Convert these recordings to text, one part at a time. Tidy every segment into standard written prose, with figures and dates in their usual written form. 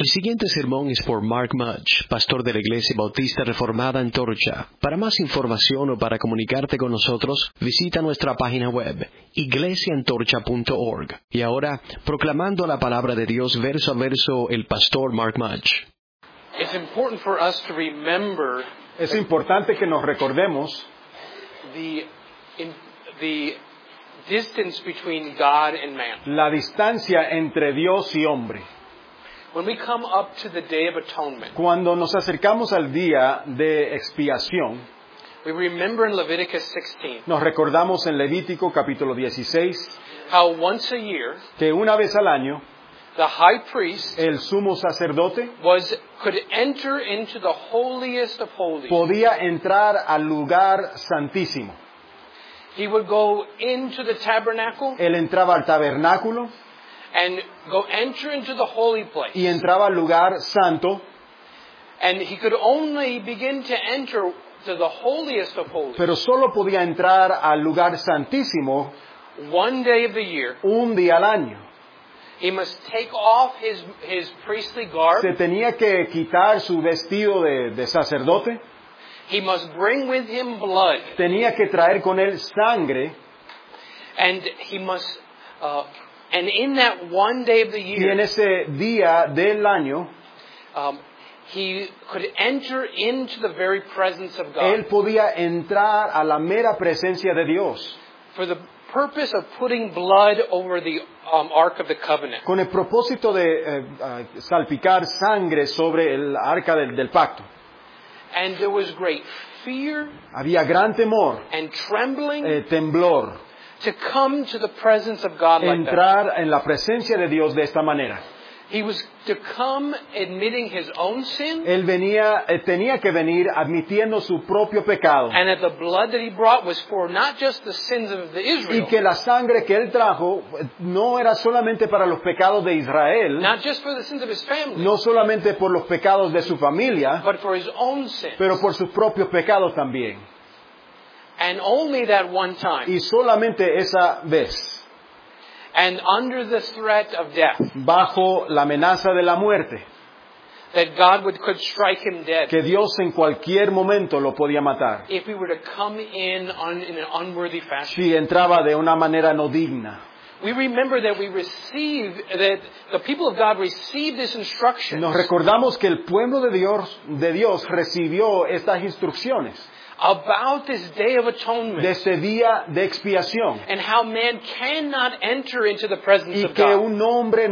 El siguiente sermón es por Mark Mudge, pastor de la Iglesia Bautista Reformada Antorcha. Para más información o para comunicarte con nosotros, visita nuestra página web, iglesiantorcha.org. Y ahora, proclamando la palabra de Dios verso a verso, el pastor Mark Mudge. Es importante que nos recordemos the distance between God and man. la distancia entre Dios y hombre. When we come up to the Day of Atonement, Cuando nos acercamos al día de expiación, we remember in Leviticus 16 nos recordamos en Levítico capítulo 16 how once a year que una vez al año the high priest el sumo sacerdote could enter into the holiest of holies. podía entrar al lugar santísimo. He would go into the tabernacle Él entraba al tabernáculo and enter into the holy place. y entraba al lugar santo, And he could only begin to enter to the holiest of holies pero solo podía entrar al lugar santísimo one day of the year. un día al año. He must take off his priestly garb. Se tenía que quitar su vestido de sacerdote, He must bring with him blood. tenía que traer con él sangre, And he must, and in that one day of the y en year, ese día del año he could enter into the very presence of él God podía entrar a la mera presencia de Dios for the purpose of putting blood over the Ark of the Covenant. con el propósito de salpicar sangre sobre el arca del pacto. And there was great fear Había gran temor, and trembling temblor, to come to the presence of God like that. entrar en la presencia de Dios de esta manera. He was to come admitting his own sin, Él tenía que venir admitiendo su propio pecado. and that the blood that he brought was for not just the sins of the Y Israel, que la sangre que él trajo no era solamente para los pecados de Israel, not just for the sins of his family, no solamente por los pecados de su familia, but for his own sin. pero por sus propios pecados también. And only that one time, Y solamente esa vez, and under the threat of death, bajo la amenaza de la muerte, that God could strike him dead que Dios en cualquier momento lo podía matar, if he were to come in an unworthy fashion. si entraba de una manera no digna. We remember that that the people of God received this instruction Nos recordamos que el pueblo de Dios recibió estas instrucciones about this Day of Atonement, de ese día de expiación, and how man cannot enter into the presence y of que God. un hombre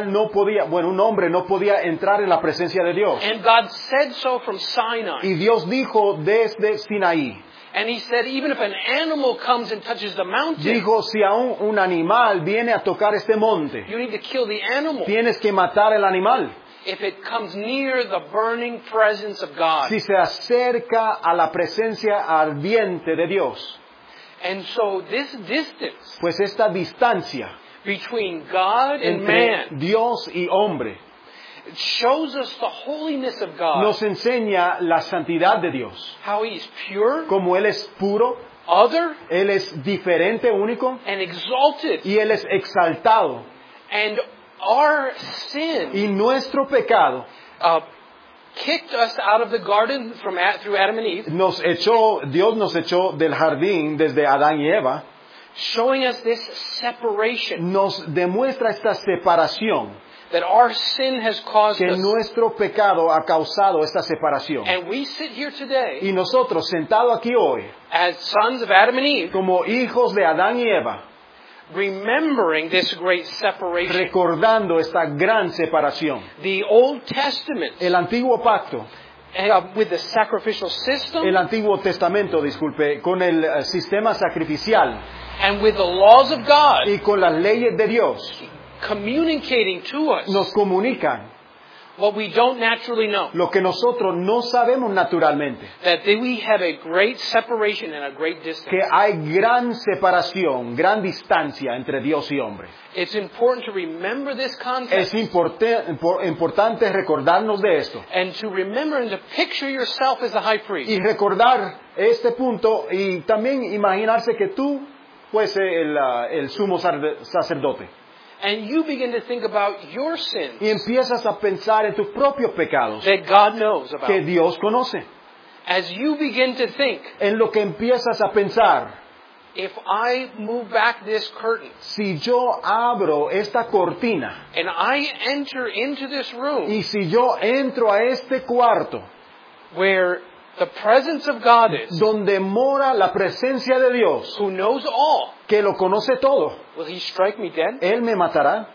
no podía entrar en la presencia de Dios. And God said so from Sinai. Y Dios dijo desde Sinaí, And he said, even if an animal comes and touches the mountain, dijo, si aún un animal viene a tocar este monte, you need to kill the animal tienes que matar el animal. if it comes near the burning presence of God. Si se acerca a la presencia ardiente de Dios. And so this distance Pues esta distancia between God and entre man Dios y hombre shows us the holiness of God, nos enseña la santidad de Dios. how He is pure, Como Él es puro, other, Él es diferente, único, and exalted. y Él es exaltado. And our sin Y nuestro pecado kicked us out of the garden through Adam and Eve, Dios nos echó del jardín desde Adán y Eva, showing us this separation nos demuestra esta separación, that our sin has caused que us. nuestro pecado ha causado esta separación. And we sit here today Y nosotros, sentados aquí hoy, as sons of Adam and Eve, como hijos de Adán y Eva, remembering this great separation. recordando esta gran separación. The Old Testament, El antiguo pacto, with the sacrificial system, el antiguo testamento, con el sistema sacrificial and with the laws of God, y con las leyes de Dios, communicating to us nos comunican what we don't naturally know. lo que nosotros no sabemos naturalmente, That we have a great separation and a great distance. que hay gran separación, gran distancia entre Dios y hombre. It's important to remember this Es context importante recordarnos de esto and to remember and to picture yourself as the high priest. y recordar este punto y también imaginarse que tú fuese el sumo sacerdote. and you begin to think about your sins y empiezas a pensar en tus propios pecados that God knows que about. Dios conoce. As you begin to think, En lo que empiezas a pensar, if I move back this curtain si yo abro esta cortina and I enter into this room y si yo entro a este cuarto where the presence of God is, donde mora la presencia de Dios, who knows all, que lo conoce todo, will He strike me dead? Él me matará.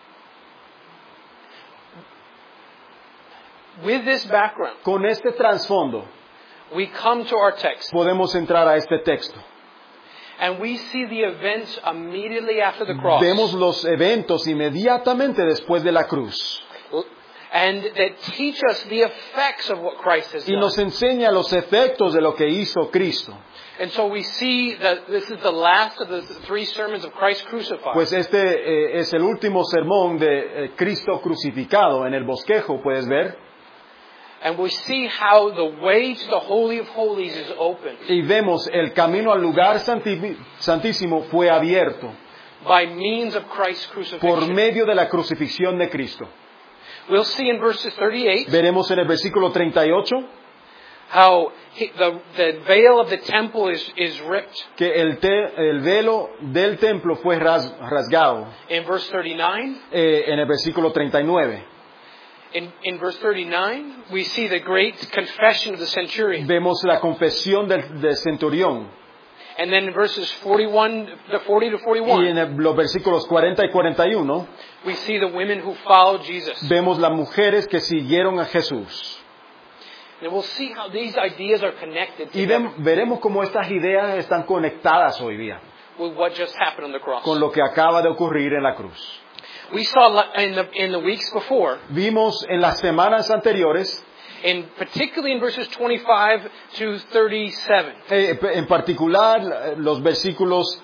With this background, Con este trasfondo we come to our text podemos entrar a este texto. and we see the events immediately after the cross. Vemos los eventos inmediatamente después de la cruz And that teach us the effects of what Christ has y nos done. enseña los efectos de lo que hizo Cristo. And so we see that this is the last of the three sermons of Christ crucified. Pues este es el último sermón de Cristo crucificado en el bosquejo, puedes ver. And we see how the way to the Holy of Holies is open Y vemos el camino al lugar santísimo fue abierto by means of Christ's por crucifixion. medio de la crucifixión de Cristo. We'll see in verses 38 Veremos en el versículo 38 how the veil of the temple is ripped. que el velo del templo fue rasgado. In verse 39, En el versículo 39 in verse 39, we see the great confession of the centurion. vemos la confesión del centurión. And then in verses 40 to Y 41, en los versículos 40 y 41 we see the women who followed Jesus. vemos las mujeres que siguieron a Jesús. And we'll see how these ideas are connected Y together veremos cómo estas ideas están conectadas hoy día with what just happened on the cross. con lo que acaba de ocurrir en la cruz. We saw in the weeks before, Vimos en las semanas anteriores, particularly in verses 25 to 37, en particular los versículos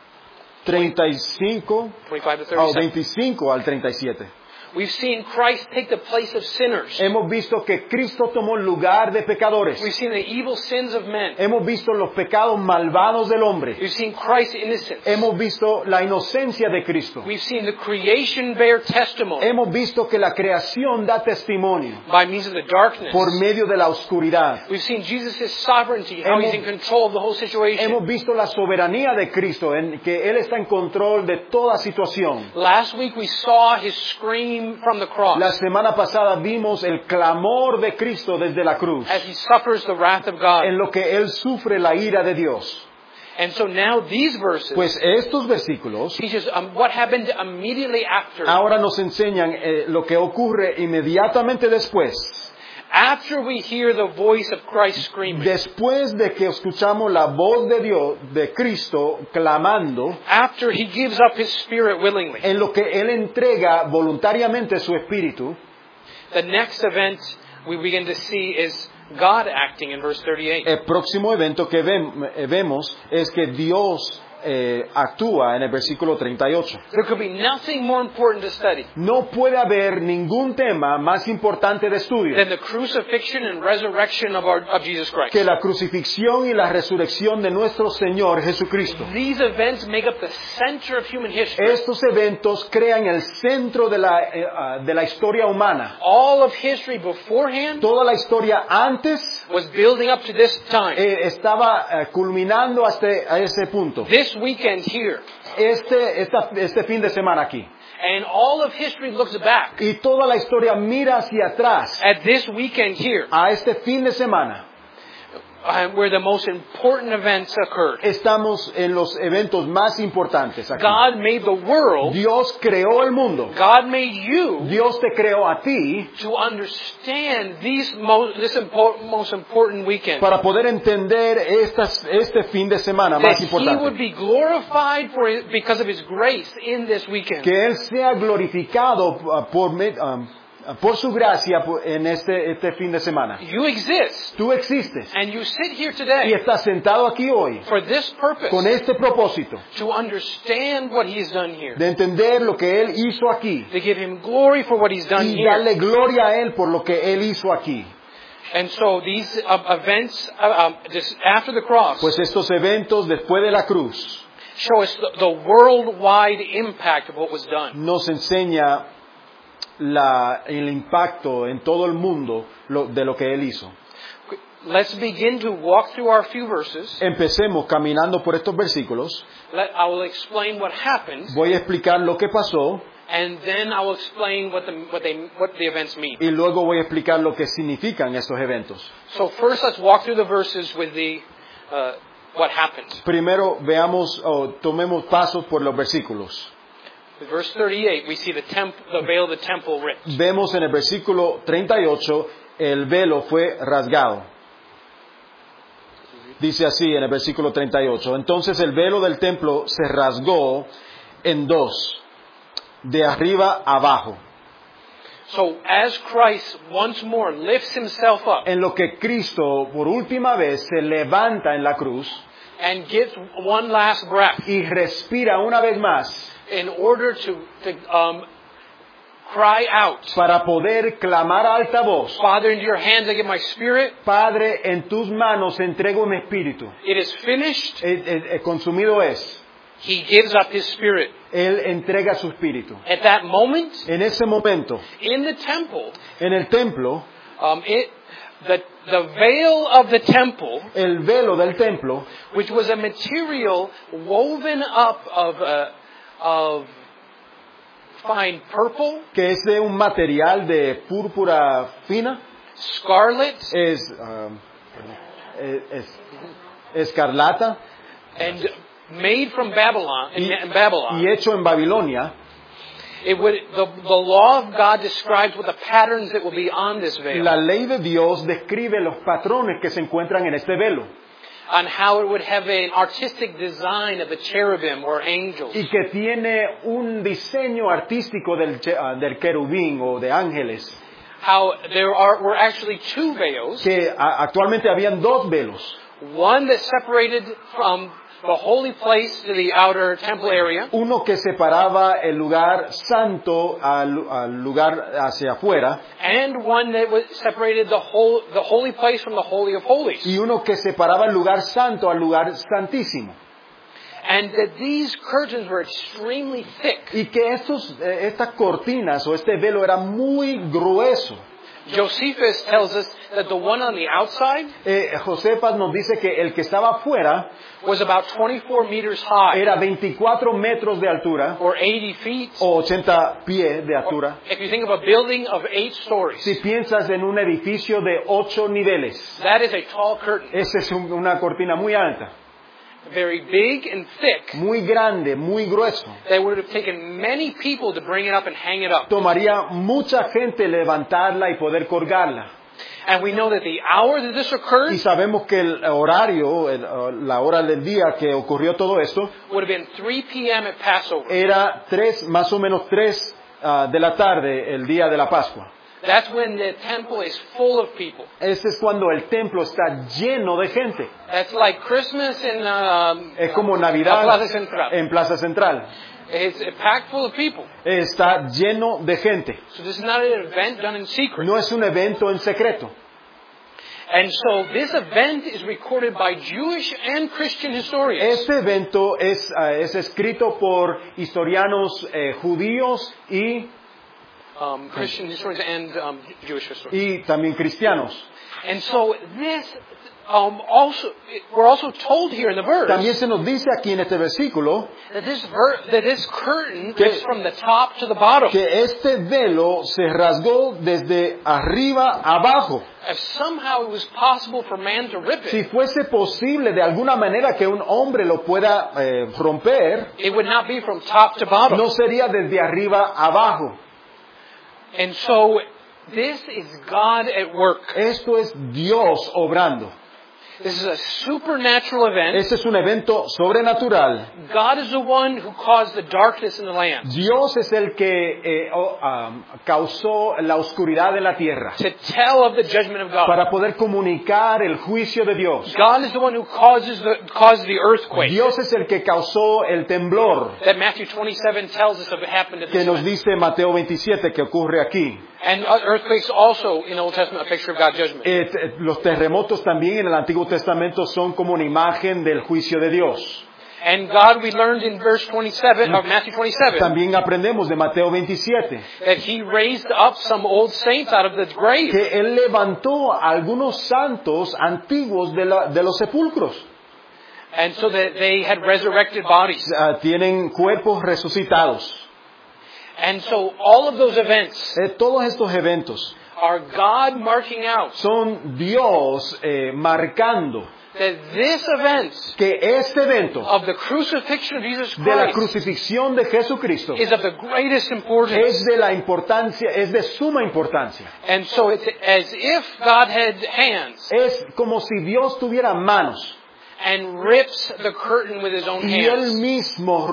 35 25 to o 37. 25 al 37. We've seen Christ take the place of sinners. Hemos visto que Cristo tomó el lugar de pecadores. We've seen the evil sins of men. Hemos visto los pecados malvados del hombre. We've seen Christ's innocence. Hemos visto la inocencia de Cristo. We've seen the creation bear testimony Hemos visto que la creación da testimonio by means of the darkness. por medio de la oscuridad. We've seen Jesus' sovereignty, how Hemos- He's in control of the whole situation. Hemos visto la soberanía de Cristo, en que Él está en control de toda situación. Last week we saw His scream from the cross La semana pasada vimos el clamor de Cristo desde la cruz, as He suffers the wrath of God. en lo que Él sufre la ira de Dios. And so now these verses Pues estos versículos teach us what happened immediately after. ahora nos enseñan lo que ocurre inmediatamente después. After we hear the voice of Christ screaming. Después de que escuchamos la voz de Dios, de Cristo, clamando, After He gives up His Spirit willingly. en lo que Él entrega voluntariamente su espíritu, The next event we begin to see is God acting in verse 38. el próximo evento que vemos es que Dios actúa en el versículo 38. There could be nothing more important to study No puede haber ningún tema más importante de estudio than the crucifixion and resurrection of Jesus Christ. que la crucifixión y la resurrección de nuestro Señor Jesucristo. These events make up the center of human history. Estos eventos crean el centro de la historia humana. All of history beforehand Toda la historia antes was building up to this time. estaba culminando hasta ese punto. This weekend here. Este fin de semana aquí. And all of history looks back Y toda la historia mira hacia atrás at this weekend here, a este fin de semana. where the most important events occurred. Estamos en los eventos más importantes aquí. God made the world. Dios creó el mundo. God made you Dios te creó a ti to understand this most important weekend. para poder entender este fin de semana más That He would importante. be glorified because of His grace in this weekend. Que Él sea glorificado por su gracia en este fin de semana. You exist, Tú existes and you sit here y today estás sentado aquí hoy for this purpose, con este propósito to understand what He's done here, de entender lo que Él hizo aquí to give Him glory for what He's done y here. darle gloria a Él por lo que Él hizo aquí. And so these events just after the cross, Pues estos eventos después de la cruz, show us the worldwide impact of what was done. nos enseña el impacto en todo el mundo de lo que Él hizo. Let's begin to walk through our few verses. Empecemos caminando por estos versículos. I will explain what happened, Voy a explicar lo que pasó and then I will explain what the events mean. y luego voy a explicar lo que significan estos eventos. So first, let's walk through the verses with what happened. Primero veamos o tomemos pasos por los versículos. In verse 38, we see the veil of the temple ripped. Vemos en el versículo 38 el velo fue rasgado. Dice así en el versículo 38. Entonces el velo del templo se rasgó en dos, de arriba abajo. So as Christ once more lifts himself up En lo que Cristo por última vez se levanta en la cruz and gets one last breath y respira una vez más in order to cry out, para poder clamar a alta voz: Father, into your hands I give my spirit. Padre, en tus manos entrego mi espíritu. It is finished. Consumido es. He gives up his spirit. Él entrega su espíritu. At that moment, En ese momento, in the temple, en el templo, the veil of the temple, el velo del templo, which was a material woven up of fine purple, que es de un material de púrpura fina, scarlet, escarlata, and made from Babylon, y Babylon. hecho en Babilonia. The law of God describes what the patterns that will be on this veil, La ley de Dios describe los patrones que se encuentran en este velo on how it would have an artistic design of the cherubim or angels. y que tiene un diseño artístico del querubín o de ángeles. How were actually two veils, Que actualmente habían dos velos. one that separated from the holy place to the outer temple area, Uno que separaba el lugar santo al lugar hacia afuera, and one that separated the holy place from the holy of holies. y uno que separaba el lugar santo al lugar santísimo. And that these curtains were extremely thick. Y que estas cortinas o este velo era muy grueso. Josephus tells us that the one on the outside Josefas nos dice que el que estaba afuera was about 24 meters high, era 24 metros de altura or 80 feet. o 80 pies de altura. If you think of a building of 8 stories, Si piensas en un edificio de 8 niveles, that is a tall curtain. esa es una cortina muy alta, Very big and thick. muy grande, muy grueso. That would have taken many people to bring it up and hang it up. Tomaría mucha gente levantarla y poder colgarla. And we know that the hour that this occurred Y sabemos que el horario, la hora del día que ocurrió todo esto, would have been 3 p.m. at Passover. era más o menos 3 de la tarde el día de la Pascua. That's when the temple is full of people. Ese es cuando el templo está lleno de gente. That's like Christmas in Es como la Navidad Plaza Central. en Plaza Central. It's packed full of people. Está lleno de gente. So this is not an event done in secret. No es un evento en secreto. And so this event is recorded by Jewish and Christian historians. Este evento es escrito por historianos judíos Christian historians and Jewish historians. y también cristianos. And so this we're also told here in the verse También se nos dice aquí en este versículo that this curtain is from the top to the bottom. que este velo se rasgó desde arriba abajo. If somehow it was possible for man to rip Si it, fuese posible de alguna manera que un hombre lo pueda romper, it would not be from top to bottom. no sería desde arriba abajo. And so this is God at work. Esto es Dios obrando. This is a supernatural event. Este es un evento sobrenatural. God is the one who caused the darkness in the land Dios es el que causó la oscuridad en la tierra to tell of the judgment of God. para poder comunicar el juicio de Dios. God is the one who caused the earthquake Dios es el que causó el temblor that Matthew 27 tells us of it happened at que this nos event. dice Mateo 27 que ocurre aquí. And earthquakes also in the Old Testament a picture of God's judgment. Los terremotos también en el Antiguo Testamento son como una imagen del juicio de Dios. And God, we learned in verse 27 of Matthew 27 También aprendemos de Mateo 27 that He raised up some old saints out of the grave. que Él levantó a algunos santos antiguos de los sepulcros. And so that they had resurrected bodies. Tienen cuerpos resucitados. And so all of those events Todos estos eventos are God marking out son Dios marcando that this event que este evento of the crucifixion of Jesus de la Christ crucifixión de Jesucristo is of the greatest importance. es de la importancia, es de suma importancia. And so it's as if God had hands Es como si Dios tuviera manos and rips the curtain with His own y Él hands. mismo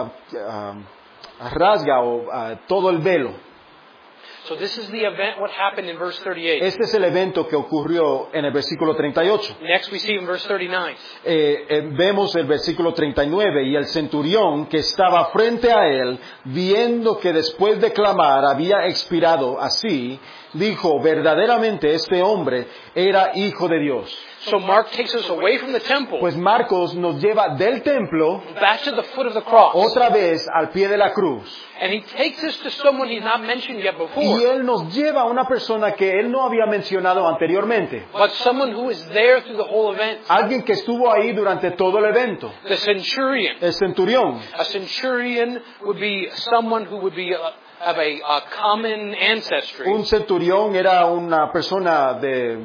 rasga todo el velo. So this is the event, what happened in verse 38. Este es el evento que ocurrió en el versículo 38. Next we see in verse 39. Vemos el versículo 39, y el centurión que estaba frente a él, viendo que después de clamar había expirado así, dijo, verdaderamente este hombre era hijo de Dios. So Mark takes us away from the temple, Pues Marcos nos lleva del templo back to the foot of the cross. otra vez al pie de la cruz. And he takes us to someone he's not mentioned yet Y before, él nos lleva a una persona que él no había mencionado anteriormente. but someone who is there through the whole event. Alguien que estuvo ahí durante todo el evento. The centurion. El centurión. A centurion would be someone who would be of a common ancestry. Un centurión era una persona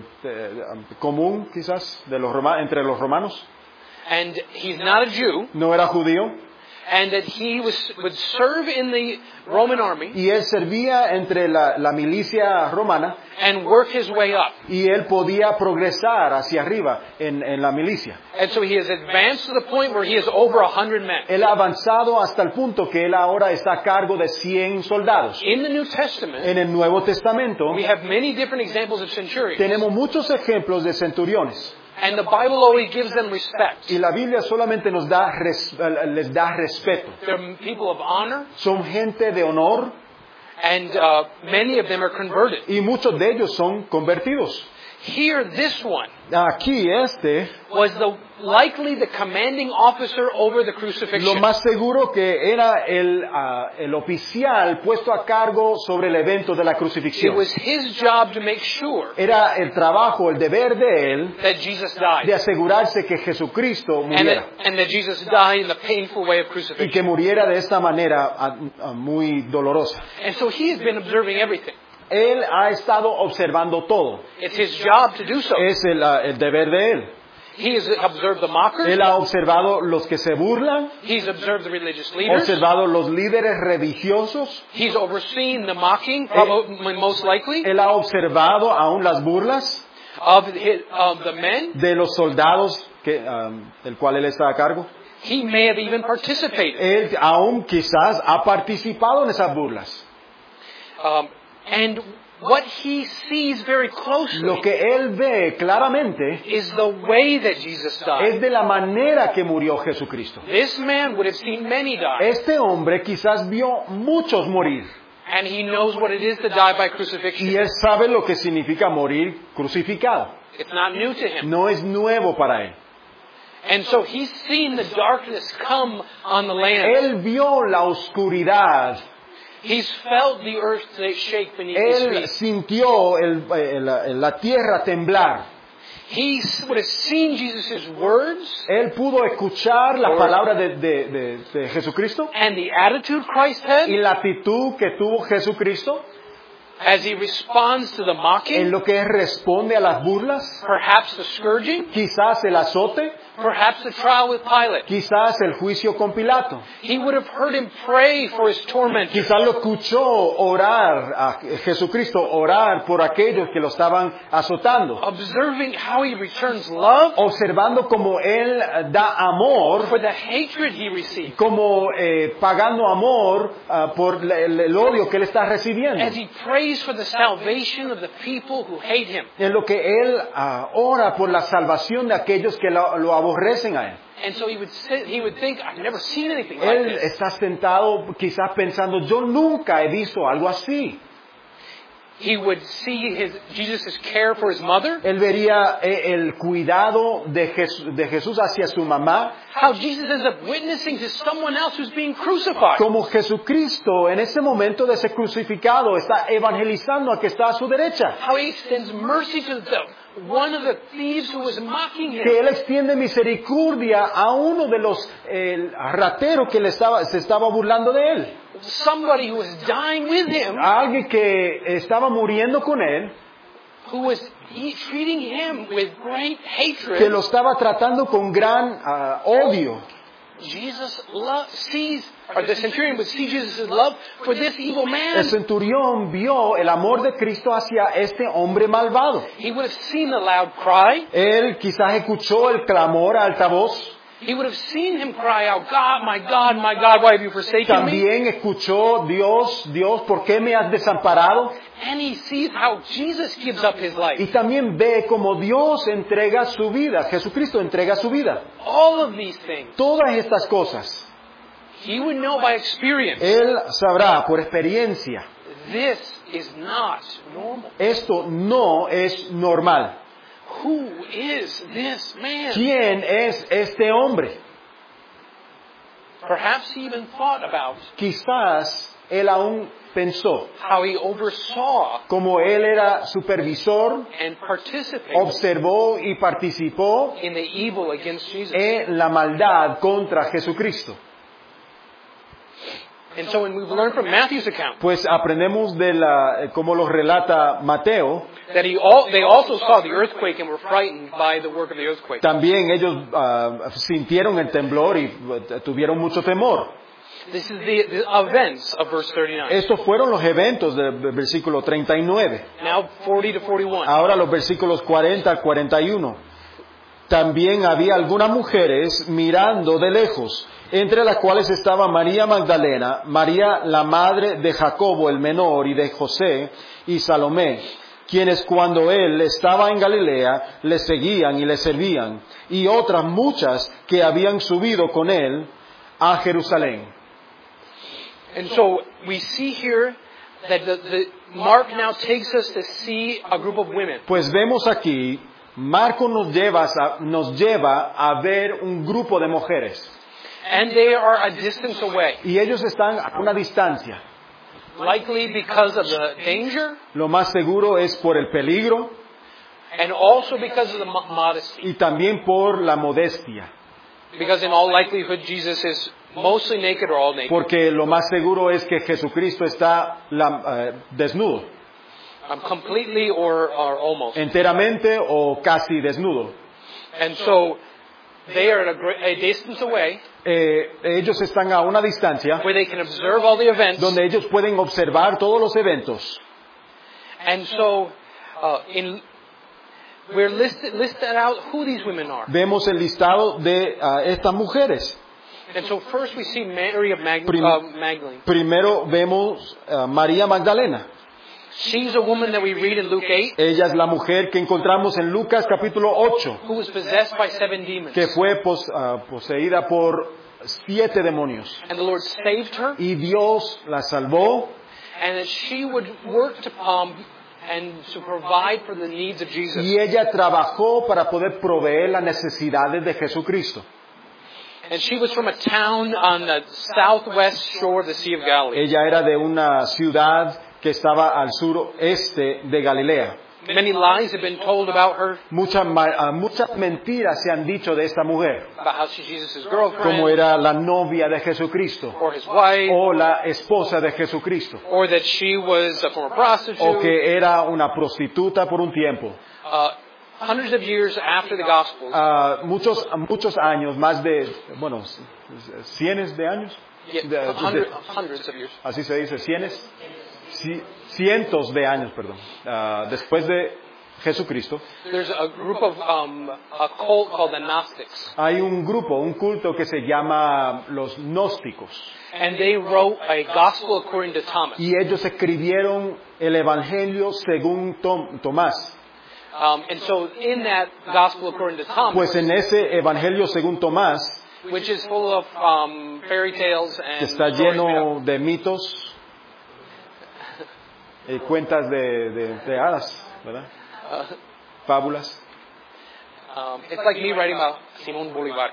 común, quizás, entre los romanos. And he's not a Jew. No era judío. And that he would serve in the Roman army Y él servía entre la milicia romana. and work his way up. Y él podía progresar hacia arriba en la milicia. And so he has advanced to the point where he has over 100 men. Él ha avanzado hasta el punto que él ahora está a cargo de 100 soldados. In the New Testament, En el Nuevo Testamento we have many different examples of centurions. tenemos muchos ejemplos de centuriones. And the Bible always gives them respect. Y la Biblia solamente les da respeto. They're people of honor, Son gente de honor and many of them are converted. y muchos de ellos son convertidos. Here, this one Aquí was likely the commanding officer over the lo crucifixion. más seguro que era el oficial puesto a cargo sobre el evento de la It crucifixión. was his job to make sure Era el trabajo, el deber de él that Jesus de died. asegurarse que Jesucristo And muriera. that Jesus died in the painful way of Y crucifixion. que muriera de esta manera muy dolorosa. And so he has been observing everything. Él ha estado observando todo. It's his job to do so. Es el deber de él. He has observed the mockers. Él ha observado los que se burlan, He's observed the religious ha leaders. observado los líderes religiosos, He's overseen the mocking, probably most likely, él ha observado aún las burlas of the men. de los soldados del cual él está a cargo. He may have even participated. Él aún quizás ha participado en esas burlas. And what he sees very closely Lo que él ve claramente is the way that Jesus died. es de la manera que murió Jesucristo. This man would have seen many die. Este hombre quizás vio muchos morir And he knows what it is to die by y crucifixion. él sabe lo que significa morir crucificado. It's not new to him. No es nuevo para él. And so he's seen the darkness come on the land. Él vio la oscuridad. He's felt the earth shake beneath his Él feet. sintió la tierra temblar. He would have seen Jesus' words Él pudo escuchar la palabra de Jesucristo and the attitude Christ had y la actitud que tuvo Jesucristo as he responds to the en mocking, lo que él responde a las burlas, perhaps the scourging, quizás el azote, perhaps the trial with Pilate. quizás el juicio con Pilato. He would have heard him pray for his tormentors. Quizás lo escuchó orar a Jesucristo, orar por aquellos que lo estaban azotando, Observing how he returns love observando como él da amor, for the hatred he received. como pagando amor por el odio que él está recibiendo. As he prays for the salvation of the people who hate him. En lo que él ora por la salvación de aquellos que lo aborrecen a él. And so he would think, I've never seen anything like Él this. está sentado quizás pensando, yo nunca he visto algo así. He would see Jesus' care for his mother. Él vería el cuidado de Jesús hacia su mamá. How Jesus ends up witnessing to someone else who's being crucified. Como Jesucristo en ese momento de ser crucificado está evangelizando a que está a su derecha. How he extends mercy to one of the thieves who was mocking him. Que Él extiende misericordia a uno de los rateros que se estaba burlando de Él. Somebody who was dying with him. A alguien que estaba muriendo con Él. Who was treating him with great hatred. Que lo estaba tratando con gran odio. Jesus the centurion would see Jesus' love for this evil man. El centurión vio el amor de Cristo hacia este hombre malvado. He would have seen the loud cry. Él quizás escuchó el clamor a alta voz. He would have seen him cry out, God, my God, why have you forsaken me? También escuchó, Dios, ¿por qué me has desamparado? And he sees how Jesus gives up his life. Y también ve cómo Dios entrega su vida, Jesucristo entrega su vida. All of these things. Todas estas cosas. He would know by experience. Él sabrá por experiencia. This is not normal. Esto no es normal. Who is this man? ¿Quién es este hombre? Perhaps he even thought about Quizás él aún pensó how he oversaw como él era supervisor, and participated observó y participó in the evil against Jesus. en la maldad contra Jesucristo. And so when we've learned from Matthew's account, Pues aprendemos de como lo relata Mateo, that they also saw the earthquake and were frightened by the work of the earthquake. también ellos sintieron el temblor y tuvieron mucho temor. This is the events of verse 39. Estos fueron los eventos del versículo 39. Now 40 to 41. Ahora los versículos 40 al 41. También había algunas mujeres mirando de lejos, entre las cuales estaba María Magdalena, María la madre de Jacobo el menor y de José y Salomé, quienes cuando él estaba en Galilea le seguían y le servían, y otras muchas que habían subido con él a Jerusalén. And so we see here that the Mark now takes us to see a group of women. Pues vemos aquí, Marco nos lleva a ver un grupo de mujeres. And they are a distance away. Y ellos están a una distancia. Likely because of the danger. Lo más seguro es por el peligro. And also because of the modesty. Y también por la modestia. Because in all likelihood Jesus is mostly naked or all naked. Porque lo más seguro es que Jesucristo está desnudo. Completely or almost. Enteramente o casi desnudo. And so they are at a distance away. Ellos están a una distancia where they can observe all the events. donde ellos pueden observar todos los eventos. And so we're listed out who these women are. Vemos el listado de estas mujeres. And so first we see Mary of Magdalene. Primero vemos María Magdalena. She's a woman that we read in Luke 8. Ella es la mujer que encontramos en Lucas capítulo 8. Who was possessed by 7 demons. Que fue poseída por 7 demonios. And the Lord saved her. Y Dios la salvó. And that she would work to provide for the needs of Jesus. Y ella trabajó para poder proveer las necesidades de Jesucristo. And she was from a town on the southwest shore of the Sea of Galilee. Ella era de una ciudad que estaba al suroeste de Galilea. Many lies have been told about her. Muchas mentiras se han dicho de esta mujer. About how she's Jesus' girlfriend. Como era la novia de Jesucristo. Or his wife. O la esposa de Jesucristo. Or that she was a former prostitute. O que era una prostituta por un tiempo. Hundreds of years after the Gospels. Muchos años, más de, cientos de años. Yeah, hundreds of years. Así se dice, cientos de años, después de Jesucristo. There's a group of a cult called the Gnostics. Hay un culto que se llama los gnósticos. And they wrote a gospel according to Thomas. Y ellos escribieron el evangelio según Tomás. And so in that gospel according to Thomas, pues en ese evangelio según Tomás, which is full of fairy tales and que está lleno de mitos, cuentas de hadas, ¿verdad? Fábulas. It's like me writing about Simón Bolívar.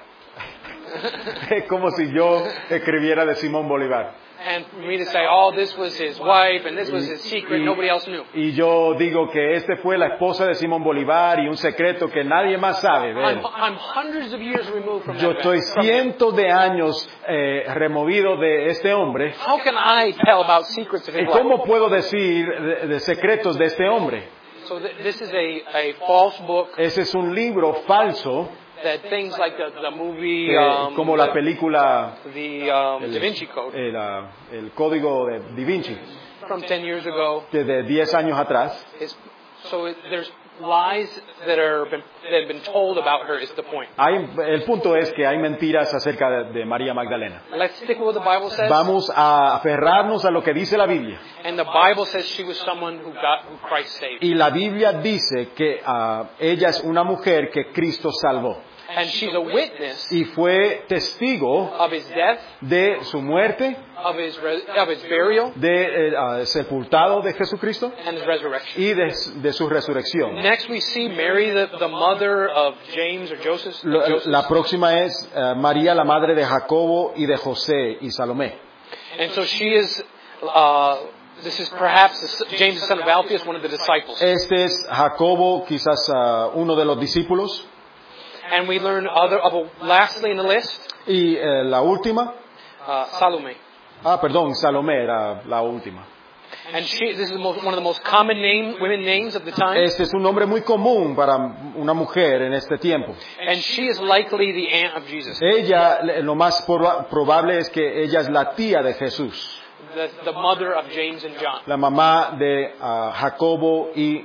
Es como si yo escribiera de Simón Bolívar. And for me to say, oh, this was his wife and this was his secret, nobody else knew. Y yo digo que fue la esposa de Simón Bolívar y un secreto que nadie más sabe. I'm hundreds of years removed from Yo that estoy event. cientos de años removido de este hombre. How can I tell about secrets of his ¿Y life? cómo puedo decir de secretos de este hombre? So this is a false book Ese es un libro falso, that things like the movie, como la película the Da Vinci Code el código de Da Vinci, from 10 years ago. de 10 años atrás. There's lies that have been told about her is the point. El punto es que hay mentiras acerca de María Magdalena. Let's stick with what the Bible says. Vamos a aferrarnos a lo que dice la Biblia. And the Bible says she was someone who Christ saved. Y la Biblia dice que ella es una mujer que Cristo salvó. And she's a witness Y fue testigo of his death, de su muerte, of his burial, de sepultado de Jesucristo and his resurrection. y de su resurrección. Next we see Mary, the mother of James or Joseph. La próxima es María, la madre de Jacobo y de José y Salomé. And so she is, this is perhaps James the son of Alphaeus, one of the disciples. Este es Jacobo, quizás uno de los discípulos. And we learn lastly in the list, Y la última, Salome. Salomé era la última. And this is one of the most common women names of the time. Este es un nombre muy común para una mujer en este tiempo. And she is likely the aunt of Jesus. Ella, lo más probable es que ella es la tía de Jesús. The mother of James and John. La mamá de Jacobo y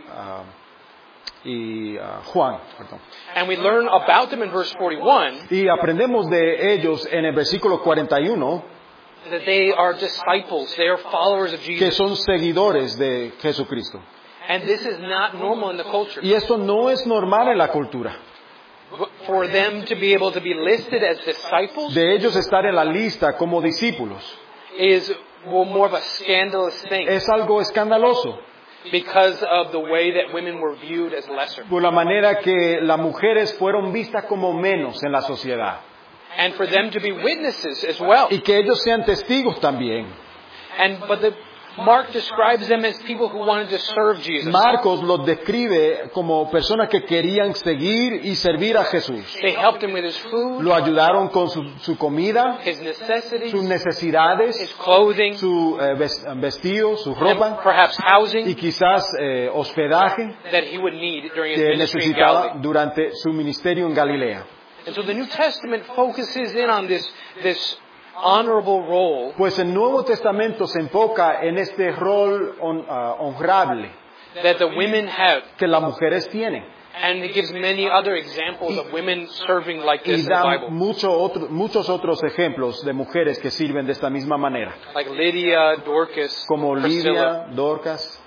Juan. Perdón. And we learn about them in verse 41. Y aprendemos de ellos en el versículo 41 that they are disciples, they are followers of que Jesus. son seguidores de Jesucristo. And this is not normal in the culture. Y esto no es normal en la cultura. For them to be able to be listed as disciples De ellos estar en la lista como discípulos is more of a scandalous thing es algo escandaloso because of the way that women were viewed as lesser. por la manera que las mujeres fueron vistas como menos en la sociedad. And for them to be witnesses as well. Y que ellos sean testigos también. But Mark describes them as people who wanted to serve Jesus. Marcos los describe como personas que querían seguir y servir a Jesús. They helped him with his food, Lo ayudaron con su comida, his necessities, sus necesidades, his clothing, su vestido, su ropa and perhaps y housing quizás hospedaje that he would need during his que ministry in necesitaba Galilee. durante su ministerio en Galilea. And so the New Testament focuses in on this honorable role Pues el Nuevo Testamento se enfoca en este rol honrable that the women have. que las mujeres tienen. And it gives many other examples of women serving like this Y in the da Bible. muchos otros ejemplos de mujeres que sirven de esta misma manera. Like Lydia, Dorcas, Como Priscilla. Lidia, Dorcas,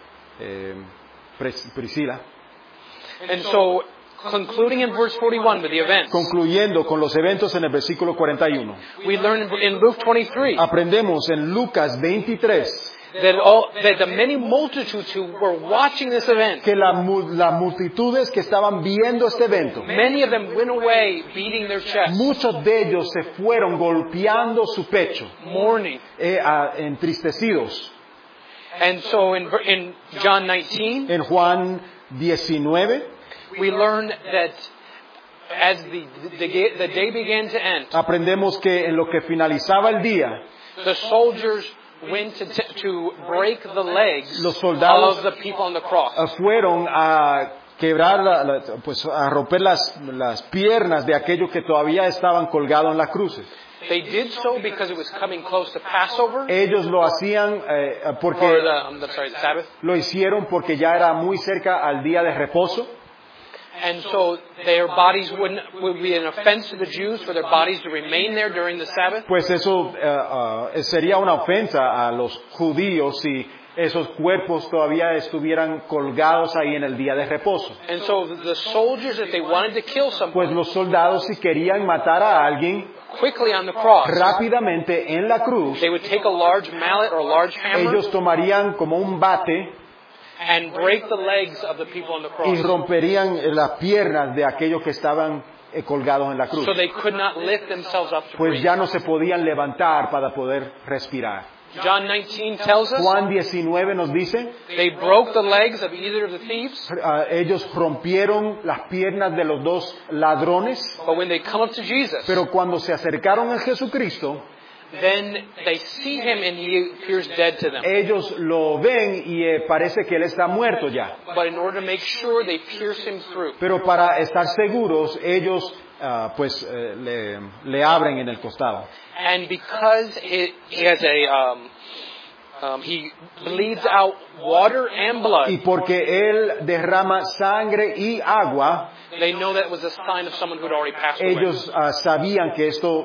Priscila. And so, concluding in verse 41 with the events, Concluyendo con los eventos en el versículo 41. we learn in Luke 23 Aprendemos en Lucas 23 that the many multitudes who were watching this event, que las multitudes que estaban viendo este evento, many of them went away beating their chests, muchos de ellos se fueron golpeando su pecho, mourning. entristecidos. And so in John 19, En Juan 19 we learn that as the day began to end, aprendemos que en lo que finalizaba el día, the soldiers went to break the legs los soldados of the people on the cross. fueron a quebrar, pues a romper las piernas de aquellos que todavía estaban colgados en las cruces. They did so because it was coming close to Passover, Ellos lo hacían or porque the Sabbath. lo hicieron porque ya era muy cerca al día de reposo. And so their bodies would be an offense to the Jews for their bodies to remain there during the Sabbath. Pues eso sería una ofensa a los judíos si esos cuerpos todavía estuvieran colgados ahí en el día de reposo. And so the soldiers, if they wanted to kill Pues someone, los soldados, si querían matar a alguien quickly on the cross, rápidamente en la cruz, they would take a large mallet or a large hammer, ellos tomarían como un bate and break the legs of the people on the y cross. romperían las piernas de aquellos que estaban colgados en la cruz. So they could not lift themselves up to Pues breathe. ya no se podían levantar para poder respirar. John 19 tells us Juan 19 nos dice, they broke the legs of either of the thieves, ellos rompieron las piernas de los dos ladrones, but when they come up to Jesus, pero cuando se acercaron a Jesucristo, then they see him and he appears dead to them. ellos lo ven y parece que él está muerto ya. But in order to make sure, they pierce him through. Pero para estar seguros, ellos le abren en el costado. And because he has he bleeds out water and blood, Y porque él derrama sangre y agua, they know that was a sign of someone who had already passed away. ellos sabían que esto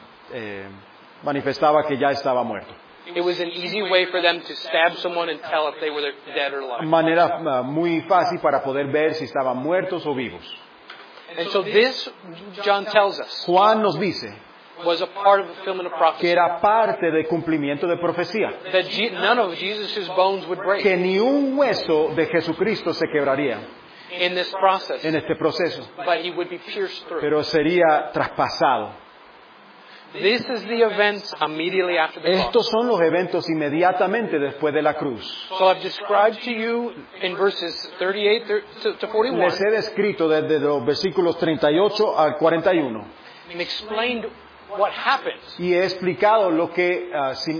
manifestaba que ya estaba muerto. It was an easy way for them to stab someone and tell if they were dead or alive. Manera muy fácil para poder ver si estaban muertos o vivos. And so this, John tells us, Juan nos dice was a part of the fulfillment of que prophecy. era parte del cumplimiento de profecía, That none of Jesus' bones would break que ni un hueso de Jesucristo se quebraría in this process, en este proceso, but he would be pierced through. pero sería traspasado. This is the event immediately after the cross. Estos son los eventos inmediatamente después de la cruz. So I've described to you in verses 38 to 41 Les he descrito desde los versículos 38 al 41 and explained what happened. y he explicado lo que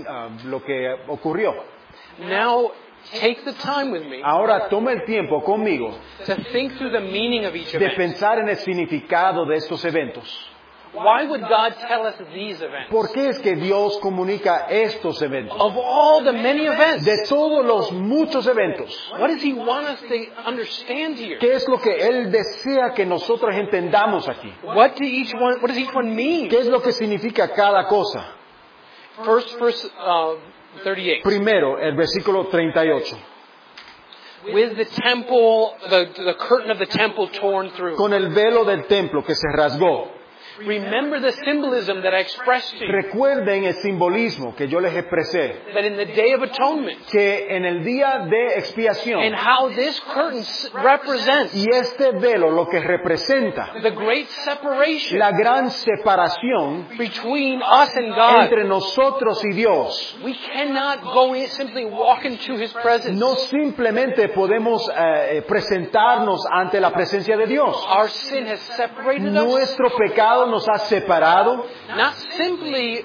ocurrió. Now take the time with me Ahora toma el tiempo conmigo to think through the meaning of each de event. pensar en el significado de estos eventos. Why would God tell us these events? ¿Por qué es que Dios comunica estos eventos? Of all the many events, De todos los muchos eventos, what does He want us to understand here? ¿qué es lo que Él desea que nosotros entendamos aquí? What does each one mean? ¿Qué es lo que significa cada cosa? First, verse 38. Primero, el versículo 38. With the temple, the curtain of the temple torn through. Con el velo del templo que se rasgó. Remember the symbolism that I expressed to you. Recuerden el simbolismo que yo les expresé, That in the Day of Atonement, que en el día de expiación, and how this curtain represents y este velo lo que representa the great separation la gran separación between us and God. entre nosotros y Dios. We cannot go in, simply walk into His presence. No simplemente podemos presentarnos ante la presencia de Dios. Our sin has separated us. Nuestro pecado nos ha separado, Not simply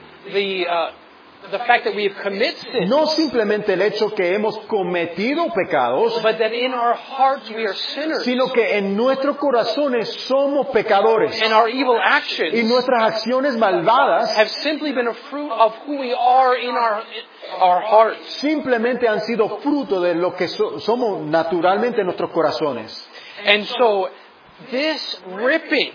the fact that we have committed sin, no simplemente el hecho que hemos cometido pecados, but that in our hearts we are sinners. sino que en nuestros corazones somos pecadores And our evil y actions nuestras acciones malvadas have simply been a fruit of who we are in our hearts. simplemente han sido fruto de lo que somos naturalmente en nuestros corazones. And so this ripping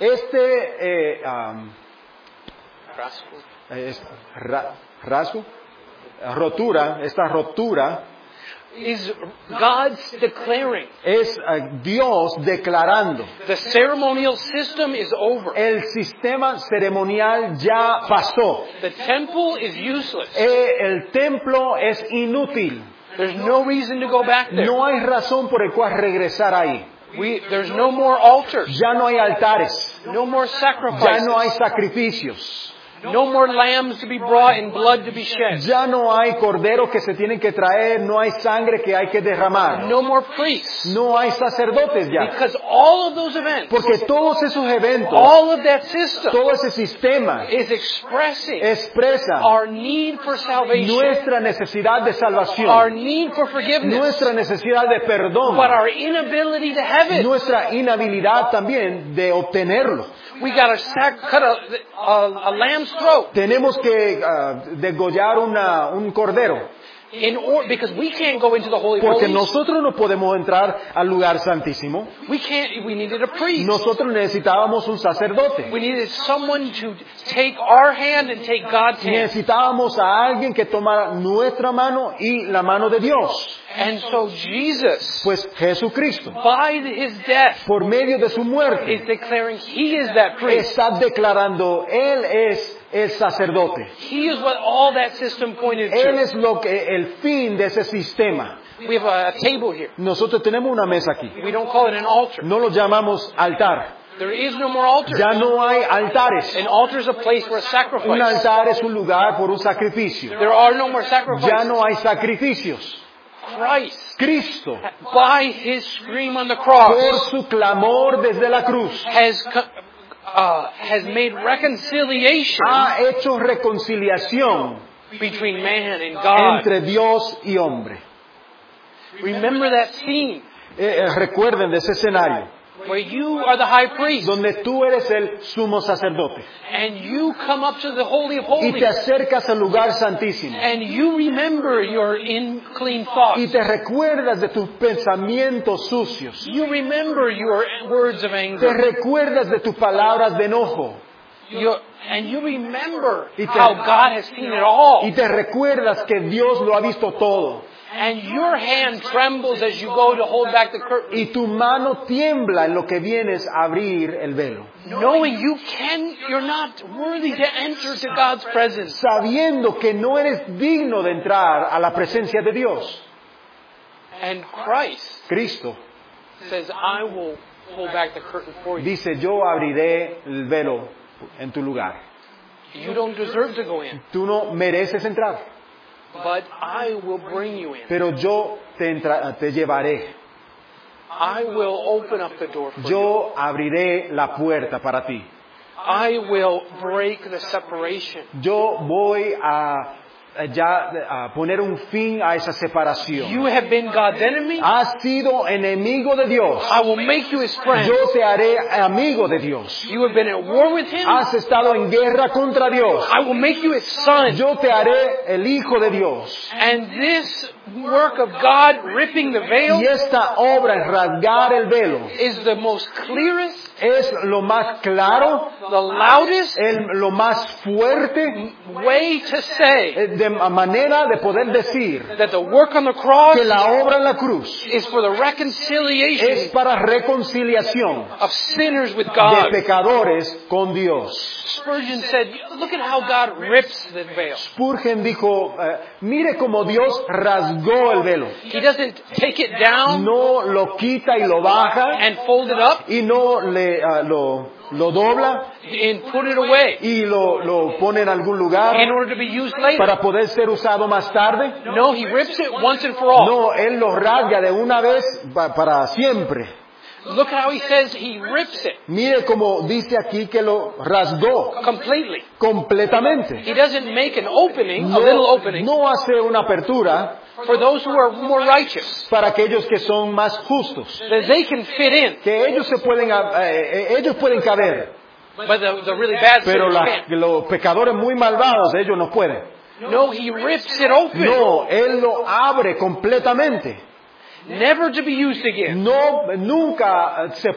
Esta rotura is God's declaring. Es Dios declarando. The ceremonial system is over. El sistema ceremonial ya pasó. The temple is useless. El templo es inútil. There's no reason to go back there. No hay razón por el cual regresar ahí. There's no more altars. Ya no hay altares. No more sacrifices. Ya no hay sacrificios. No more lambs to be brought and blood to be shed. Ya no hay corderos que se tienen que traer, no hay sangre que hay que derramar. No more priests. No hay sacerdotes ya. Because all of those events, Porque todos esos eventos, all of that system todo ese sistema is expressing expresa our need for salvation, nuestra necesidad de salvación, our need for forgiveness, nuestra necesidad de perdón, but our inability to have it. nuestra inhabilidad también de obtenerlo. We got to cut a lamb's throat. Tenemos que degollar un cordero. Because we can't go into the Holy Porque Holies. nosotros no podemos entrar al lugar santísimo. We needed a priest. Nosotros necesitábamos un sacerdote. We needed someone to take our hand and take God's hand. Necesitábamos a alguien que tomara nuestra mano y la mano de Dios. And so Jesus, Pues Jesucristo, by his death, por medio de su muerte, is declaring he is that priest. está declarando, Él es el sacerdote. He is what all that system pointed Él to. es el fin de ese sistema. We have a table here. Nosotros tenemos una mesa aquí. We don't call it an altar. No lo llamamos altar. There is no more altar. Ya no hay altares. An altar is a place for a sacrifice. Un altar es un lugar por un sacrificio. There are no more sacrifices. Ya no hay sacrificios. Christ, Cristo, by His scream on the por cross, su clamor desde la cruz, has made reconciliation ha hecho reconciliación between man and God. entre Dios y hombre. Remember that scene Recuerden de ese escenario where you are the high priest donde tú eres el sumo sacerdote and you come up to the Holy of y te Holies acercas al lugar santísimo and you remember your unclean thoughts. y te recuerdas de tus pensamientos sucios, You remember your words of te anger. recuerdas de tus palabras de enojo And you remember Y te- how God has seen it all. y te recuerdas que Dios lo ha visto todo And your hand trembles as you go to hold back the curtain, y tu mano tiembla en lo que vienes a abrir el velo, knowing you're not worthy to enter to God's presence. sabiendo que no eres digno de entrar a la presencia de Dios. And Christ Cristo says, I will hold back the curtain for you. dice, yo abriré el velo en tu lugar. You don't deserve to go in, Tú no mereces entrar, but I will bring you in. pero yo te llevaré. I will open up the door for you. Yo abriré la puerta para ti. I will break the separation. Yo voy a poner un fin a esa separación. You have been God's enemy. Has sido enemigo de Dios. I will make you His friend. Yo te haré amigo de Dios. You have been at war with Him. Has estado en guerra contra Dios. I will make you His son. Yo te haré el hijo de Dios. And this work of God ripping the Y veil esta obra, en rasgar el velo, is the most clearest, es lo más claro, the loudest lo más fuerte, way to say de manera de poder decir that the work on the cross que la obra en la cruz is for the es reconciliation para reconciliación of sinners with de God. pecadores con Dios. Spurgeon said, look at how God rips the veil. Spurgeon dijo, mire cómo Dios rasgó el velo. He doesn't take it down No lo quita y lo baja and fold it up y no lo dobla and put it away y lo pone en algún lugar in order to be used later. para poder ser usado más tarde. No, He rips it once and for all. No, Él lo rasga de una vez para siempre. Look at how He says He rips it Mire como dice aquí que lo rasgó completely. completamente. He doesn't make an opening, a little opening, No hace una apertura for those who are more righteous, para aquellos que son más justos, that they can fit in, que ellos pueden caber, but the really bad pero sinners can't. los pecadores muy malvados, ellos no pueden. No, He rips it open, No, Él lo abre completamente. never to be used again, Nunca se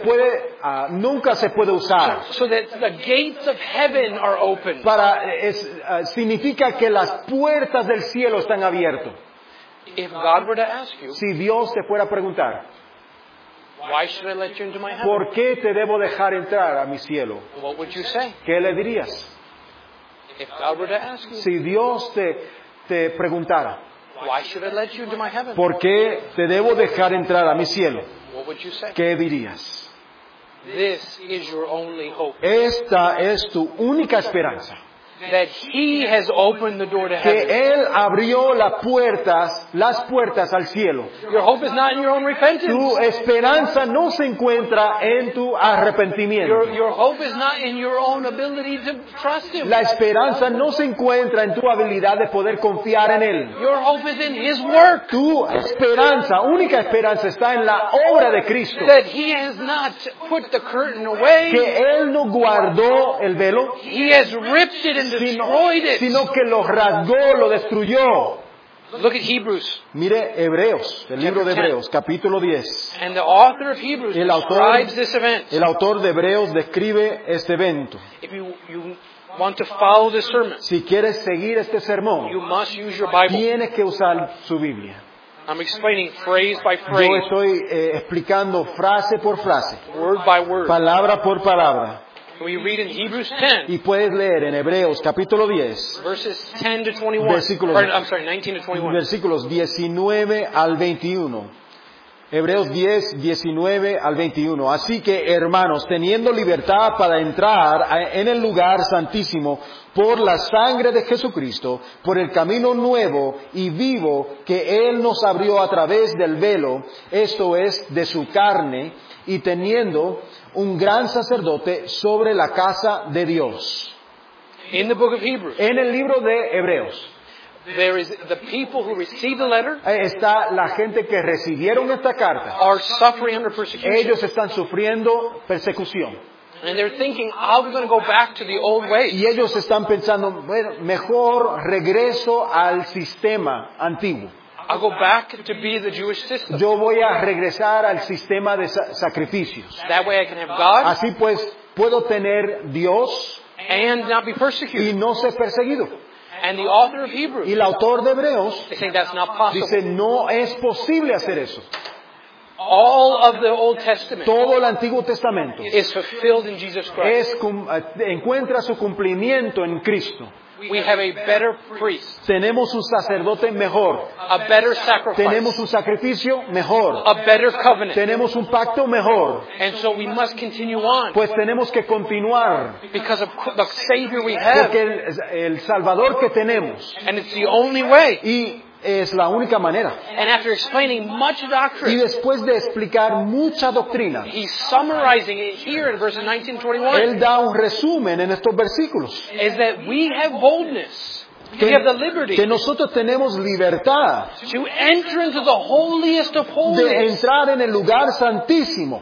puede usar. so that the gates of heaven are open. Significa que las puertas del cielo están abiertas. If God were to ask you, Si Dios te fuera a preguntar, why should I let you into my heaven? ¿por qué te debo dejar entrar a mi cielo? What would you say? ¿Qué le dirías? If God were to ask you, Si Dios te preguntara, why should I let you into my heaven? ¿por qué te debo dejar entrar a mi cielo? What would you say? ¿Qué dirías? This is your only hope. Esta es tu única esperanza. That He has opened the door to Que heaven. Él abrió las puertas al cielo. Your hope is not in your own repentance. Tu esperanza no se encuentra en tu arrepentimiento. Your hope is not in your own ability to trust Him. La esperanza no se encuentra en tu habilidad de poder confiar en Él. Your hope is in His work. Tu única esperanza está en la obra de Cristo. That He has not put the curtain away. Que Él no guardó el velo, He has ripped it and destroyed it. sino que lo rasgó, lo destruyó. Look at Hebrews. Mire Hebreos, el libro de Hebreos, capítulo 10. And the author of Hebrews describes this event. El autor de Hebreos describe este evento. If you want to follow this sermon, Si quieres seguir este sermón, you must use your Bible. tienes que usar su Biblia. I'm explaining phrase by Yo phrase, estoy explicando frase por frase, word by word. palabra por palabra. We read in Hebrews 10, Y puedes leer en Hebreos capítulo 10, verses 10 to 21. Versículos- Or, I'm sorry, 19 to 21. versículos 19 al 21. Hebreos 10, 19 al 21. Así que, hermanos, teniendo libertad para entrar en el lugar santísimo por la sangre de Jesucristo, por el camino nuevo y vivo que Él nos abrió a través del velo, esto es, de su carne, y teniendo un gran sacerdote sobre la casa de Dios. In the book of Hebrews, En el libro de Hebreos there is the people who received the letter está la gente que recibieron esta carta. are suffering under persecution. Ellos están sufriendo persecución. And they're thinking, how are we going to go back to the old ways? Y ellos están pensando, bueno, mejor regreso al sistema antiguo. I'll go back to be the Jewish system. Yo voy a regresar al sistema de sacrificios. That way I can have God Así pues, puedo tener Dios and not be y persecuted. no ser perseguido. And the author of Hebrews, Y el autor de Hebreos they say that's not possible. dice, no es posible hacer eso. All of the Old Testament Todo el Antiguo Testamento is fulfilled in Jesus Christ. encuentra su cumplimiento en Cristo. We have a better priest, Tenemos un sacerdote mejor. a better sacrifice, Tenemos un sacrificio mejor. a better covenant. Tenemos un pacto mejor. And so we must continue on Pues tenemos que continuar. because of the Savior we have. Porque el Salvador que tenemos. And it's the only way. Y es la única manera. And after explaining much Y doctrine, después de explicar mucha doctrina, he's summarizing it here in verses 19 and 21. Él da un resumen en estos versículos. Is that we have boldness. We have the liberty Que nosotros tenemos libertad to enter into the holiest of de holies entrar en el lugar santísimo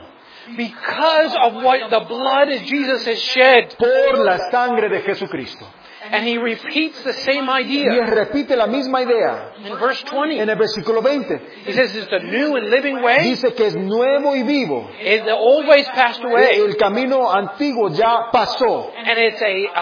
because of what the blood of Jesus has shed. por la sangre de Jesucristo. And he repeats the same Y idea él repite la misma idea in verse 20. en el versículo 20. He says it's the new and living way. Dice que es nuevo y vivo. The old ways passed away. El camino antiguo ya pasó. And it's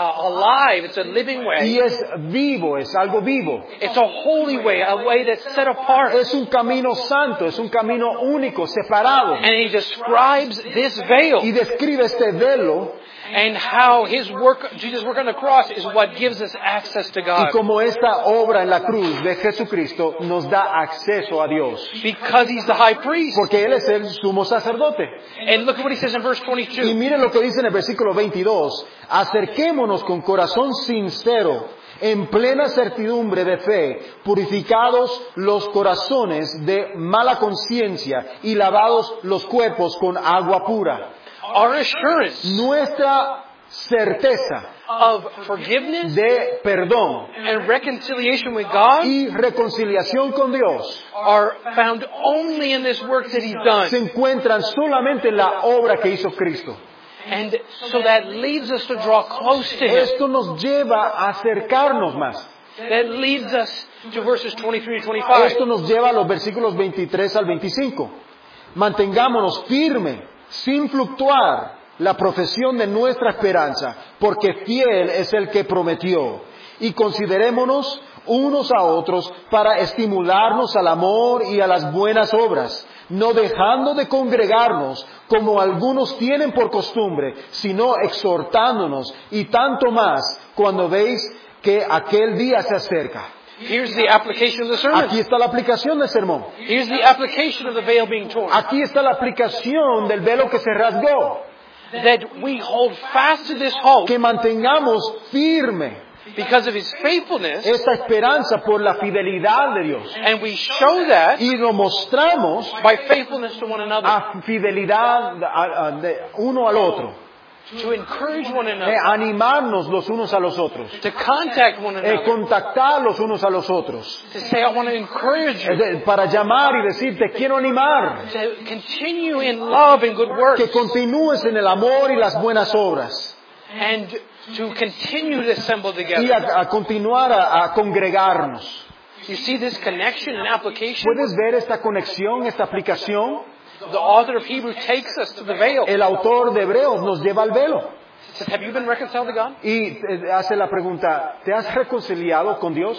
alive. It's a living Y way. es vivo, es algo vivo. It's a holy way, a way that's set apart. Es un camino santo, es un camino único, separado. And he describes this veil Y describe este velo and how his work, Jesus' work on the cross, is what gives us access to y God. como esta obra en la cruz de Jesucristo nos da acceso a Dios. Because he's the high priest. Porque Él es el sumo sacerdote. And look at what he says in verse Y 22. mire lo que dice en el versículo 22. Acerquémonos con corazón sincero, en plena certidumbre de fe, purificados los corazones de mala conciencia y lavados los cuerpos con agua pura. Our assurance Nuestra certeza of forgiveness de perdón and reconciliation with God y reconciliación con Dios are found only in this work that he's se done. encuentran solamente en la obra que hizo Cristo. And so that leads us to draw close to him. Esto nos lleva a acercarnos más. That leads us to verses 23 to 25. Esto nos lleva a los versículos 23 al 25. Mantengámonos firmes, sin fluctuar, la profesión de nuestra esperanza, porque fiel es el que prometió. Y considerémonos unos a otros para estimularnos al amor y a las buenas obras, no dejando de congregarnos como algunos tienen por costumbre, sino exhortándonos, y tanto más cuando veis que aquel día se acerca. Here's the application of the sermon. Aquí está la aplicación del sermón. Here's the application of the veil being torn. Aquí está la aplicación del velo que se rasgó. That we hold fast to this hope Que mantengamos firme because of his faithfulness, esta esperanza por la fidelidad de Dios. and we show that Y lo mostramos by faithfulness to one another, a fidelidad de uno al otro. to encourage one another, Animarnos los unos a los otros. to contact one another, Contactar los unos a los otros. to say, I want to encourage you Para llamar y decir, te quiero animar. to continue in love and good works, Que continúes en el amor y las buenas obras. and to continue to assemble Y together. a continuar a congregarnos. You see this connection and application? ¿Puedes ver esta conexión, esta aplicación? The author of Hebrews takes us to the veil. El autor de Hebreos nos lleva al velo. He says, have you been reconciled to God? Y hace la pregunta, ¿te has reconciliado con Dios?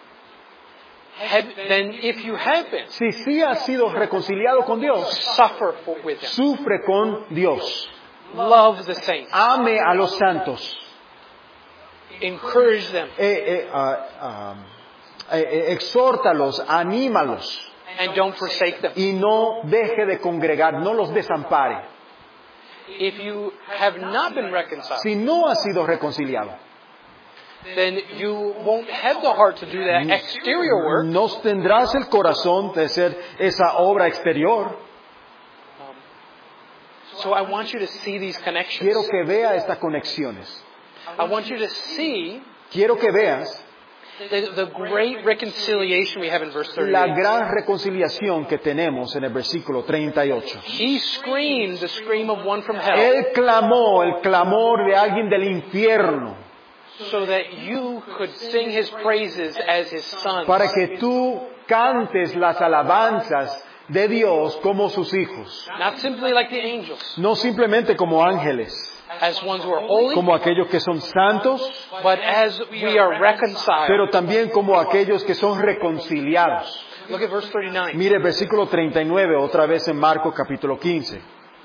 Then if you have been, Si sí has sido reconciliado con Dios, suffer with him. sufre con Dios. Love the saints. Ame a los santos. Encourage them. Exhórtalos, anímalos. And don't forsake them. Y no deje de congregar, no los desampare. If you have not been reconciled, Si no has sido reconciliado, then you won't have the heart to do that exterior work. no tendrás el corazón de hacer esa obra exterior. So I want you to see these connections. Quiero que vea estas conexiones. I want you to see Quiero que veas the great reconciliation we have in verse la 38. gran reconciliación que tenemos en el versículo 38. He screamed the scream of one from hell Él clamó el clamor de alguien del infierno so that you could sing his praises as his sons. para que tú cantes las alabanzas de Dios como sus hijos. Not simply like the angels, No simplemente como ángeles, as ones who are holy, como aquellos que son santos, but as we are reconciled. pero también como aquellos que son reconciliados. Look at verse 39. Mire el versículo 39, otra vez en Marcos capítulo 15.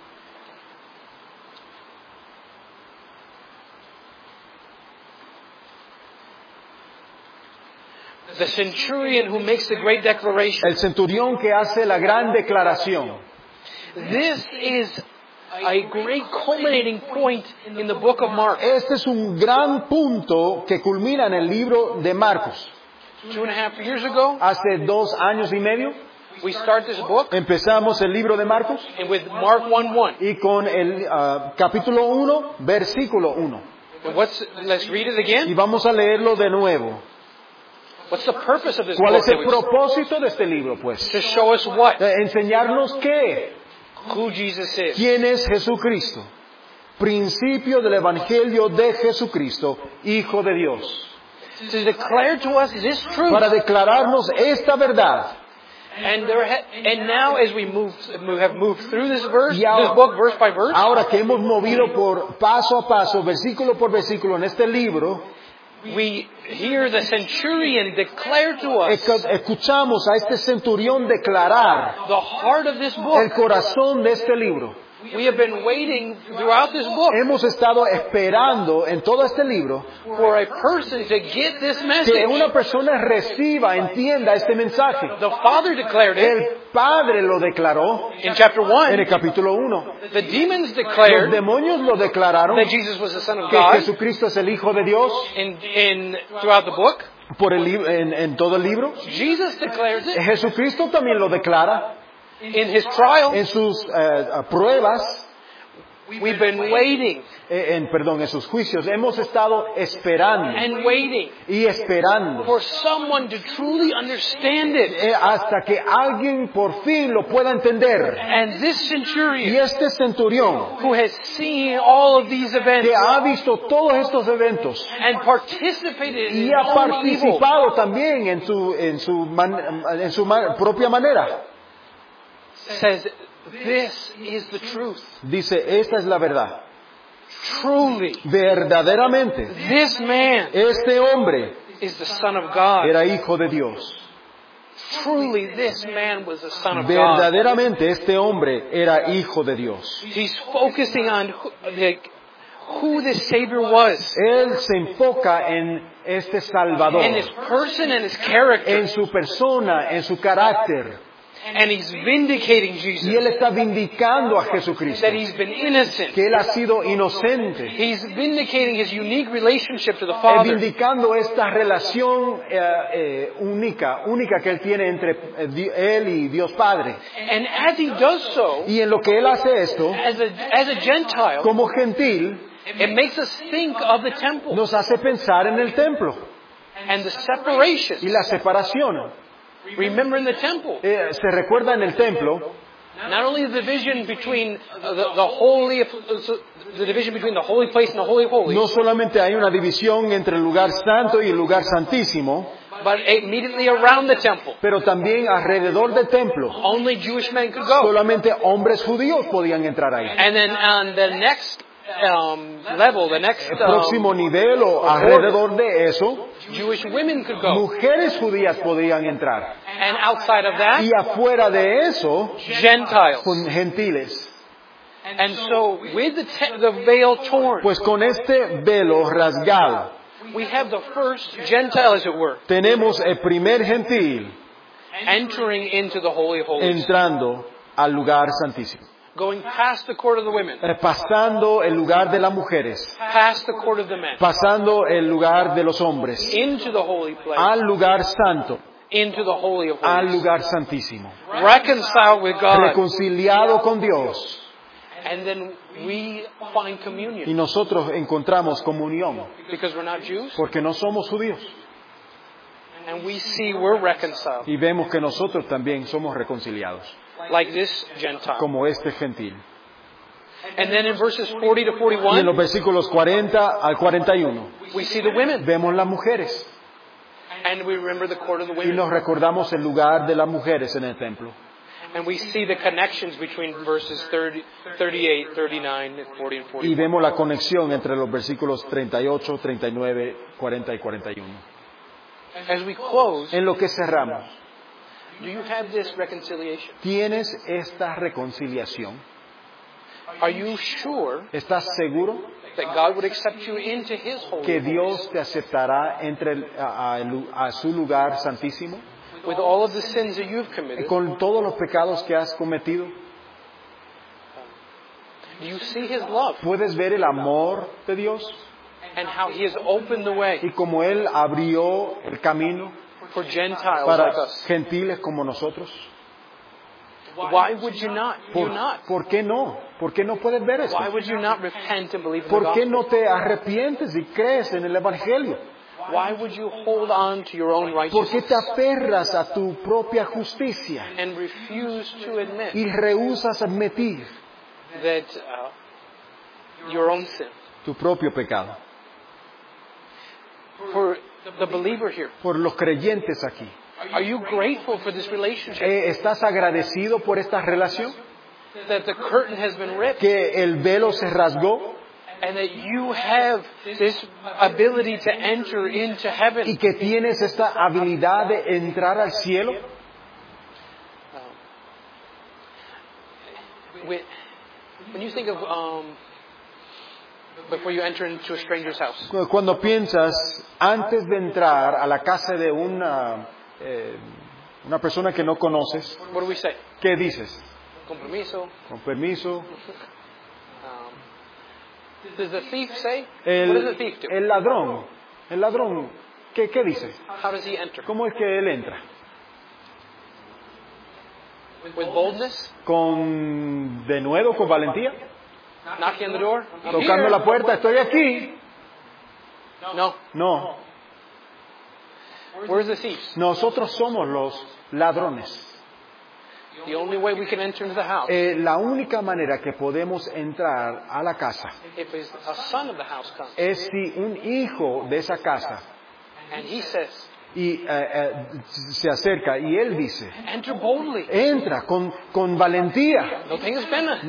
The centurion who makes the great declaration. El centurión que hace la gran declaración. This is a great culminating point in the book of Mark. Este es un gran punto que culmina en el libro de Marcos. 2.5 years ago, Hace 2 años y medio we start this book, empezamos el libro de Marcos and with Mark 1:1. y con el capítulo 1, versículo 1. And let's read it Y again. vamos a leerlo de nuevo. What's the purpose of this ¿Cuál book? es el propósito de este libro, pues? To show us what? Enseñarnos qué. Who Jesus is. ¿Quién es Jesucristo? Principio del Evangelio de Jesucristo, Hijo de Dios. To declare to us this truth. Para declararnos esta verdad. And now as we have moved through this verse, Y ahora- this book verse by verse, Ahora que hemos movido por paso a paso, versículo por versículo en este libro, we hear the centurion declare to us escuchamos a este centurión declarar the heart of this el book. corazón de este libro. We have been waiting throughout this book Hemos estado esperando en todo este libro for a person to get this que message. una persona reciba, entienda este mensaje. The Father declared it El Padre lo declaró in chapter en el 1. capítulo 1. The demons Los declared demonios lo declararon that Jesus was the Son of que God Jesucristo es el Hijo de Dios throughout the book. en todo el libro. Jesus declares it Jesucristo también lo declara in his trial. en sus pruebas, We've been waiting en sus juicios. Hemos estado esperando and waiting y esperando for someone to truly understand it. hasta que alguien por fin lo pueda entender. And this Y centurion este centurión who has seen all of these events que ha visto todos estos eventos and participated in y his ha own evil participado también en su propia manera, says, this is the truth. dice, esta es la verdad. Truly, Verdaderamente, this man este hombre is the Son of God. era hijo de Dios. Truly, this man was the Son of God. Verdaderamente, este hombre era hijo de Dios. He's focusing on who this Savior was, Él se enfoca en este Salvador, and his person and his character, en su persona, en su carácter. and he's vindicating Y Jesus, Él está vindicando a Jesucristo, that he's been innocent. que Él ha sido inocente. He's vindicating his unique relationship to the Father. Vindicando esta relación única que Él tiene entre Él y Dios Padre. And as he does so, Y en lo que Él hace esto, as a Gentile, como gentil, it makes us think of the temple nos hace pensar en el templo and the separation. y la separación. Remember in the temple, Se recuerda en el templo not only the division between the division between the holy place and the holy of holies, no solamente hay una división entre el lugar santo y el lugar santísimo, but immediately around the temple, pero también alrededor del templo. only Jewish men could go. Solamente hombres judíos podían entrar ahí. And then on the next level, the next El próximo nivel o alrededor de eso, Jewish women could go. mujeres judías podían entrar. And outside of that, Y afuera de eso, Gentiles. con gentiles. And so, with the veil torn, Pues con este velo rasgado, we have the first Gentile, as it were, tenemos el primer gentil entering into the Holy of Holies, entrando al lugar santísimo, going past the court of the women, pasando el lugar de las mujeres, past the court of the men, pasando el lugar de los hombres, into the holy place, al lugar santo, into the Holy of al Holies, lugar santísimo, reconciled with God, reconciliado con Dios. and then we find Y communion, nosotros encontramos comunión, because we're not Jews, porque no somos judíos. and we see we're reconciled, Y vemos que nosotros también somos reconciliados, like this Gentile. como este gentil. And then in verses 40 to Y en 41, los versículos 40 al 41, we see the women, vemos las mujeres. and we remember the court of the Y women. nos recordamos el lugar de las mujeres en el templo. And we see the connections between verses 30, 38, 39, 40, and Y 41. vemos la conexión entre los versículos 38, 39, 40 y 41. As we close, En lo que cerramos, do you have this reconciliation? ¿tienes esta reconciliación? Are you sure ¿Estás seguro that God would accept you into His holy que place Dios te aceptará a su lugar santísimo? with all of the sins that you've committed? Con todos los pecados que has cometido, Do you see His love ¿puedes ver el amor de Dios? and how He has opened the way Y como Él abrió el camino for Gentiles para like us? gentiles como nosotros. Why would you not? You not? ¿Por qué no? ¿Por qué no puedes ver esto? Why would you not repent and believe in the ¿Por qué gospel? no te arrepientes y crees en el Evangelio? Why would you hold on to your own ¿Por qué righteousness te aferras a tu propia justicia and refuse to admit y rehusas admitir that your own sin? tu propio pecado? For the believer here, Por los creyentes aquí, are you grateful for this relationship? ¿estás agradecido por esta relación? That the curtain has been ripped ¿Que el velo se rasgó and that you have this ability to enter into heaven? y que tienes esta habilidad de entrar al cielo? When you think of before you enter into a stranger's house, Cuando piensas, antes de entrar a la casa de una persona que no conoces, what do we say? ¿qué dices? Compromiso. Con permiso. Does the thief say? What does the thief do? El ladrón, ¿qué dice? How does he enter? ¿Cómo es que él entra? With boldness? ¿Con denuedo, con valentía? Knocking on the door? I'm Tocando here. la puerta, estoy aquí. No. No, Where's the thief? nosotros somos los ladrones. The only way we can enter into the house La única manera que podemos entrar a la casa if a son of the house comes es si un hijo de esa casa and he says, y se acerca y él dice, enter boldly. entra con valentía, No tengas pena.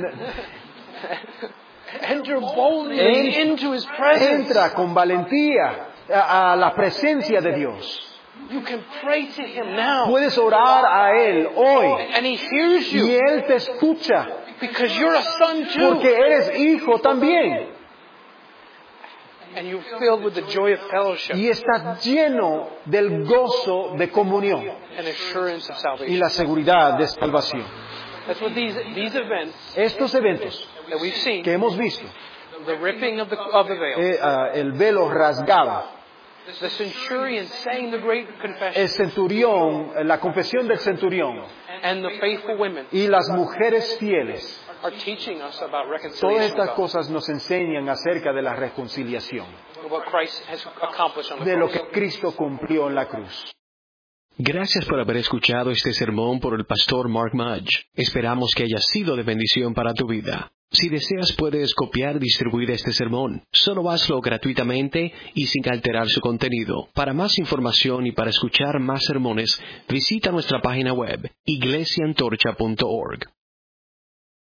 Enter boldly into his presence. entra con valentía a la presencia de Dios. You can pray to him now. Puedes orar a él hoy And he hears y you él te escucha because you're a son too. porque eres hijo también And you're filled with the joy of fellowship y estás lleno del gozo de comunión and assurance of y salvation. la seguridad de salvación. That's what these events Estos eventos that we've seen, que hemos visto, the ripping of the veil, el velo rasgado, the centurion saying the great confession, el centurión, la confesión del centurión and the faithful women y las mujeres fieles, are teaching us about todas reconciliation estas with God, cosas nos enseñan acerca de la reconciliación, what Christ has accomplished on the de lo cross. que Cristo cumplió en la cruz. Gracias por haber escuchado este sermón por el pastor Mark Mudge. Esperamos que haya sido de bendición para tu vida. Si deseas puedes copiar y distribuir este sermón. Solo hazlo gratuitamente y sin alterar su contenido. Para más información y para escuchar más sermones, visita nuestra página web, iglesiaantorcha.org.